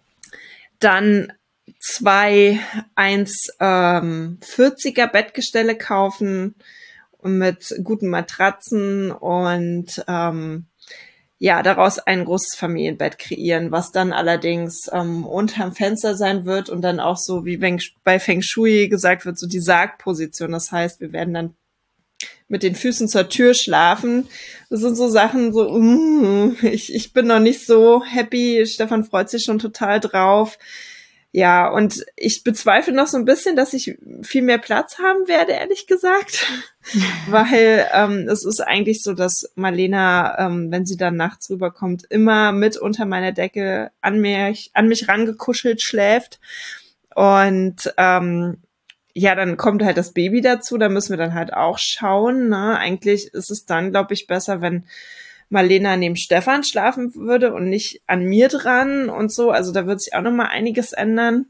40er Bettgestelle kaufen und mit guten Matratzen und daraus ein großes Familienbett kreieren, was dann allerdings unterm Fenster sein wird und dann auch so, wie bei Feng Shui gesagt wird, so die Sargposition. Das heißt, wir werden dann mit den Füßen zur Tür schlafen. Das sind so Sachen, ich bin noch nicht so happy. Stefan freut sich schon total drauf. Ja, und ich bezweifle noch so ein bisschen, dass ich viel mehr Platz haben werde, ehrlich gesagt. Weil es ist eigentlich so, dass Marlena, wenn sie dann nachts rüberkommt, immer mit unter meiner Decke an mich rangekuschelt schläft. Und ja, dann kommt halt das Baby dazu, da müssen wir dann halt auch schauen, ne? Eigentlich ist es dann, glaube ich, besser, wenn Marlena neben Stefan schlafen würde und nicht an mir dran und so. Also da wird sich auch noch mal einiges ändern.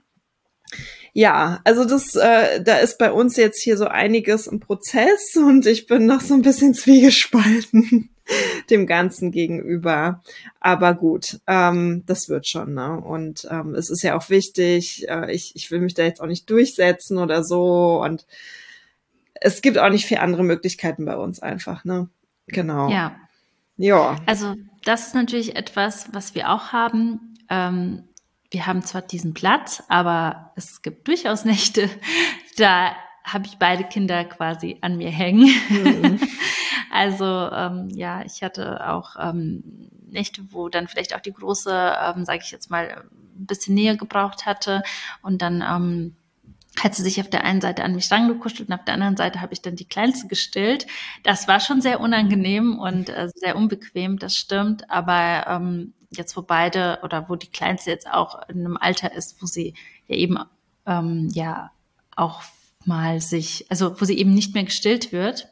Ja, also da ist bei uns jetzt hier so einiges im Prozess und ich bin noch so ein bisschen zwiegespalten dem Ganzen gegenüber. Aber gut, das wird schon, ne? Und es ist ja auch wichtig, ich will mich da jetzt auch nicht durchsetzen oder so. Und es gibt auch nicht viele andere Möglichkeiten bei uns einfach, ne? Genau.
Ja.
Ja.
Also das ist natürlich etwas, was wir auch haben. Wir haben zwar diesen Platz, aber es gibt durchaus Nächte, da habe ich beide Kinder quasi an mir hängen. Mhm. Also ja, ich hatte auch Nächte, wo dann vielleicht auch die Große, sage ich jetzt mal, ein bisschen Nähe gebraucht hatte und dann hat sie sich auf der einen Seite an mich rangekuschelt und auf der anderen Seite habe ich dann die Kleinste gestillt. Das war schon sehr unangenehm und sehr unbequem, das stimmt. Aber jetzt, wo die Kleinste jetzt auch in einem Alter ist, wo sie ja eben ja auch mal wo sie eben nicht mehr gestillt wird,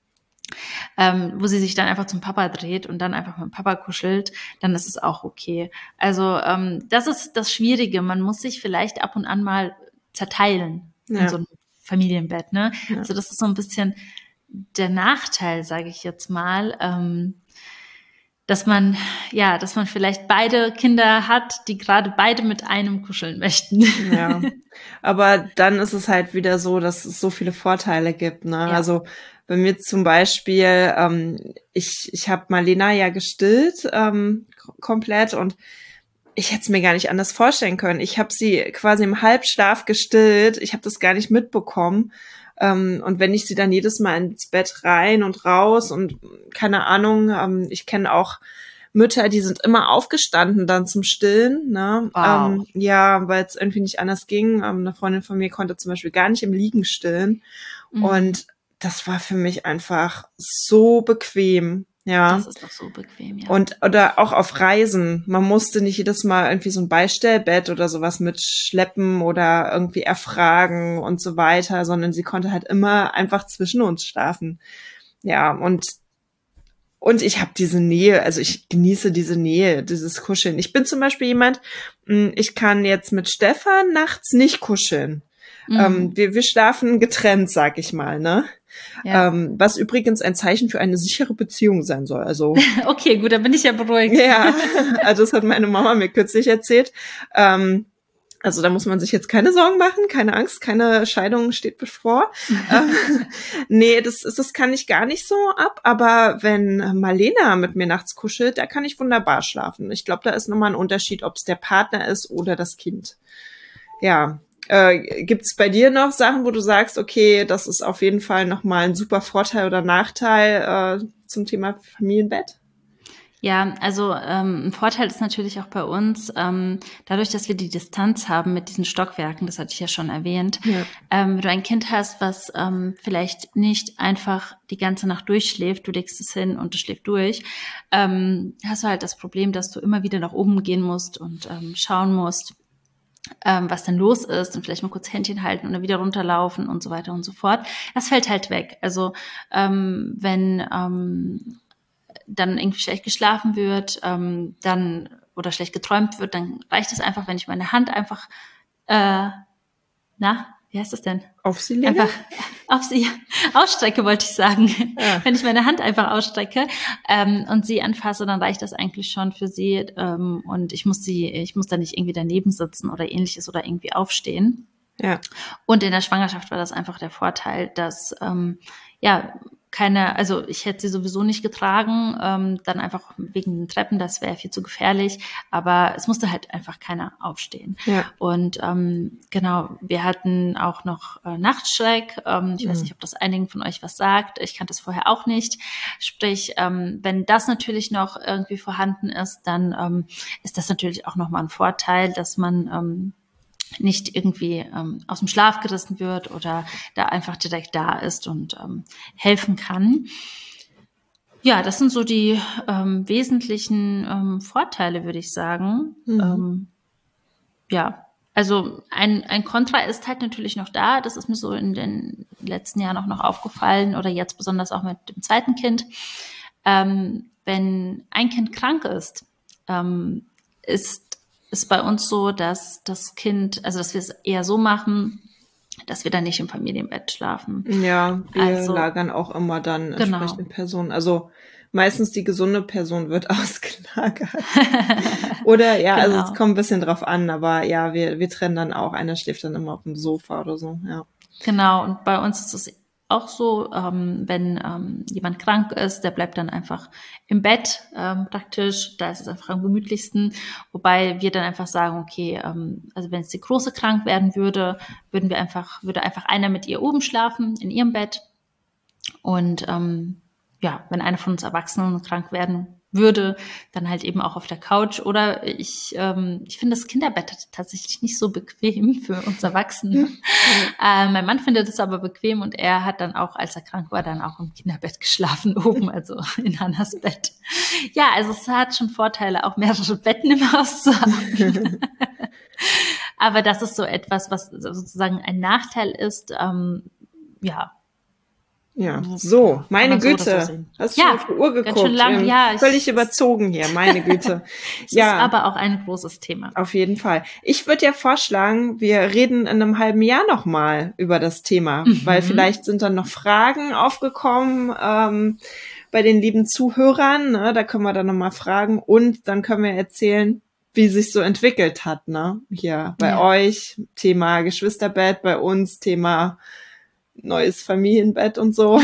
wo sie sich dann einfach zum Papa dreht und dann einfach mit dem Papa kuschelt, dann ist es auch okay. Also das ist das Schwierige. Man muss sich vielleicht ab und an mal zerteilen in so einem Familienbett, ne? Ja. Also das ist so ein bisschen der Nachteil, sage ich jetzt mal, dass man vielleicht beide Kinder hat, die gerade beide mit einem kuscheln möchten.
Ja, aber dann ist es halt wieder so, dass es so viele Vorteile gibt, ne? Ja. Also bei mir zum Beispiel, ich habe Marlena ja gestillt komplett und ich hätte es mir gar nicht anders vorstellen können. Ich habe sie quasi im Halbschlaf gestillt. Ich habe das gar nicht mitbekommen. Und wenn ich sie dann jedes Mal ins Bett rein und raus und keine Ahnung, ich kenne auch Mütter, die sind immer aufgestanden dann zum Stillen. Ne?
Wow.
Ja, weil es irgendwie nicht anders ging. Eine Freundin von mir konnte zum Beispiel gar nicht im Liegen stillen. Mhm. Und das war für mich einfach so bequem. Ja.
Das ist doch so bequem, ja.
Oder auch auf Reisen. Man musste nicht jedes Mal irgendwie so ein Beistellbett oder sowas mitschleppen oder irgendwie erfragen und so weiter, sondern sie konnte halt immer einfach zwischen uns schlafen. Ja, und ich habe diese Nähe, also ich genieße diese Nähe, dieses Kuscheln. Ich bin zum Beispiel jemand, ich kann jetzt mit Stefan nachts nicht kuscheln. Mhm. Wir schlafen getrennt, sag ich mal, ne? Ja. Was übrigens ein Zeichen für eine sichere Beziehung sein soll. Also
okay, gut, dann bin ich ja beruhigt.
Ja, also das hat meine Mama mir kürzlich erzählt. Also da muss man sich jetzt keine Sorgen machen, keine Angst, keine Scheidung steht bevor. Nee, das kann ich gar nicht so ab. Aber wenn Marlena mit mir nachts kuschelt, da kann ich wunderbar schlafen. Ich glaube, da ist nochmal ein Unterschied, ob es der Partner ist oder das Kind. Ja. Gibt es bei dir noch Sachen, wo du sagst, okay, das ist auf jeden Fall nochmal ein super Vorteil oder Nachteil zum Thema Familienbett?
Ja, also ein Vorteil ist natürlich auch bei uns, dadurch, dass wir die Distanz haben mit diesen Stockwerken, das hatte ich ja schon erwähnt, ja. Wenn du ein Kind hast, was vielleicht nicht einfach die ganze Nacht durchschläft, du legst es hin und es schläft durch, hast du halt das Problem, dass du immer wieder nach oben gehen musst und schauen musst, was denn los ist und vielleicht mal kurz Händchen halten und dann wieder runterlaufen und so weiter und so fort. Das fällt halt weg. Also wenn dann irgendwie schlecht geschlafen wird, dann oder schlecht geträumt wird, dann reicht es einfach, wenn ich meine Hand einfach wie heißt das denn?
Auf sie lege?
Einfach auf sie ausstrecke, wollte ich sagen. Ja. Wenn ich meine Hand einfach ausstrecke und sie anfasse, dann reicht das eigentlich schon für sie. Und ich muss da nicht irgendwie daneben sitzen oder ähnliches oder irgendwie aufstehen.
Ja.
Und in der Schwangerschaft war das einfach der Vorteil, dass also ich hätte sie sowieso nicht getragen, dann einfach wegen den Treppen, das wäre viel zu gefährlich, aber es musste halt einfach keiner aufstehen. Ja. Und genau, wir hatten auch noch Nachtschreck, ich weiß nicht, ob das einigen von euch was sagt, ich kannte das vorher auch nicht, sprich, wenn das natürlich noch irgendwie vorhanden ist, dann ist das natürlich auch nochmal ein Vorteil, dass man nicht irgendwie aus dem Schlaf gerissen wird oder da einfach direkt da ist und helfen kann. Ja, das sind so die wesentlichen Vorteile, würde ich sagen. Ja, Also ein Kontra ist halt natürlich noch da. Das ist mir so in den letzten Jahren auch noch aufgefallen oder jetzt besonders auch mit dem zweiten Kind. Wenn ein Kind krank ist, ist bei uns so, dass das Kind, also dass wir es eher so machen, dass wir dann nicht im Familienbett schlafen.
Ja, wir lagern auch immer dann entsprechende Personen. Also meistens die gesunde Person wird ausgelagert. Oder ja, also es kommt ein bisschen drauf an, aber ja, wir trennen dann auch. Einer schläft dann immer auf dem Sofa oder so, ja.
Genau, und bei uns ist es auch so, wenn jemand krank ist, der bleibt dann einfach im Bett praktisch, da ist es einfach am gemütlichsten, wobei wir dann einfach sagen, okay, also wenn es die Große krank werden würde, würde einfach einer mit ihr oben schlafen, in ihrem Bett und wenn einer von uns Erwachsenen krank werden würde, dann halt eben auch auf der Couch. Oder ich finde das Kinderbett tatsächlich nicht so bequem für uns Erwachsene. Mein Mann findet es aber bequem und er hat dann auch, als er krank war, dann auch im Kinderbett geschlafen oben, also in Hannas Bett. Ja, also es hat schon Vorteile, auch mehrere Betten im Haus zu haben. Aber das ist so etwas, was sozusagen ein Nachteil ist,
Ja, so, meine Güte.
So
hast du schon auf die Uhr geguckt?
Ganz schön lang,
völlig überzogen hier, meine Güte.
Es ist aber auch ein großes Thema.
Auf jeden Fall. Ich würde ja vorschlagen, wir reden in einem halben Jahr nochmal über das Thema, weil vielleicht sind dann noch Fragen aufgekommen bei den lieben Zuhörern. Ne? Da können wir dann nochmal fragen und dann können wir erzählen, wie sich so entwickelt hat. Ne? Hier bei euch, Thema Geschwisterbett, bei uns Thema neues Familienbett und so.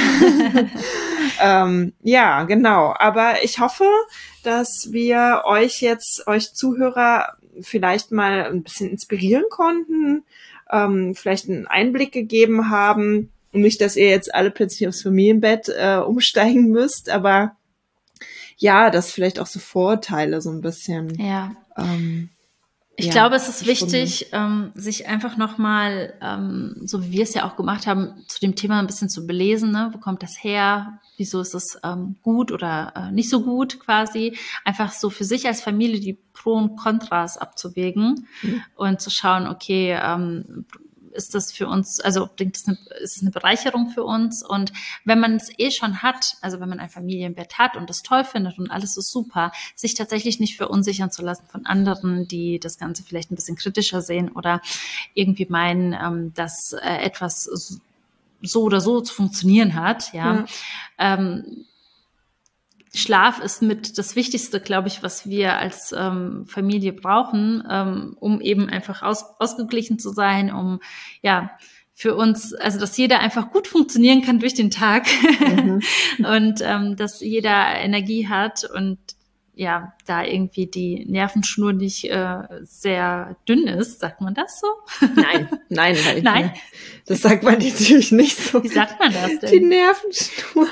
Ja, genau. Aber ich hoffe, dass wir euch Zuhörer vielleicht mal ein bisschen inspirieren konnten, vielleicht einen Einblick gegeben haben. Nicht, dass ihr jetzt alle plötzlich aufs Familienbett umsteigen müsst, aber ja, dass vielleicht auch so Vorurteile so ein bisschen.
Ja. Ich glaube, es ist wichtig, sich einfach nochmal, so wie wir es ja auch gemacht haben, zu dem Thema ein bisschen zu belesen. Ne? Wo kommt das her? Wieso ist es gut oder nicht so gut quasi? Einfach so für sich als Familie die Pro und Kontras abzuwägen und zu schauen, okay, ist das für uns, also ist es eine Bereicherung für uns? Und wenn man es schon hat, also wenn man ein Familienbett hat und das toll findet und alles ist super, sich tatsächlich nicht verunsichern zu lassen von anderen, die das Ganze vielleicht ein bisschen kritischer sehen oder irgendwie meinen, dass etwas so oder so zu funktionieren hat, ja. Schlaf ist mit das Wichtigste, glaube ich, was wir als Familie brauchen, um eben einfach ausgeglichen zu sein, um für uns, also dass jeder einfach gut funktionieren kann durch den Tag und dass jeder Energie hat und ja, da irgendwie die Nervenschnur nicht sehr dünn ist, sagt man das so?
Nein. Das sagt man natürlich nicht so.
Wie sagt man das denn?
Die Nervenschnur.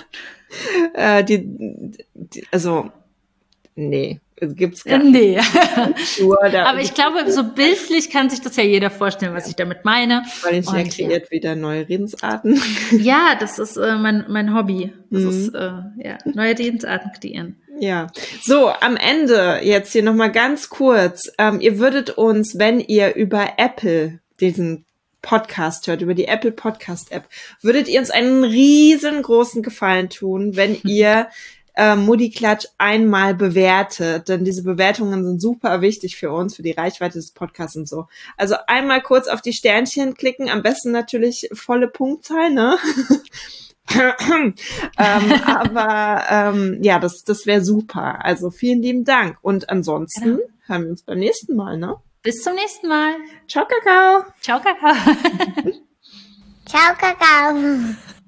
Also, nee, gibt's gar nicht.
Nee. Aber ich glaube, so bildlich kann sich das ja jeder vorstellen, was ich damit meine.
Valentina kreiert wieder neue Redensarten.
Ja, das ist mein Hobby. Das ist neue Redensarten kreieren.
Ja, so am Ende jetzt hier nochmal ganz kurz. Ihr würdet uns, wenn ihr über Apple diesen Podcast hört, über die Apple Podcast App, würdet ihr uns einen riesengroßen Gefallen tun, wenn ihr Mutti Klatsch einmal bewertet, denn diese Bewertungen sind super wichtig für uns, für die Reichweite des Podcasts und so. Also einmal kurz auf die Sternchen klicken, am besten natürlich volle Punktzahl, ne? Das wäre super. Also vielen lieben Dank. Und ansonsten hören wir uns beim nächsten Mal, ne?
Bis zum nächsten Mal.
Ciao, Kakao.
Ciao, Kakao.
Ciao, Kakao.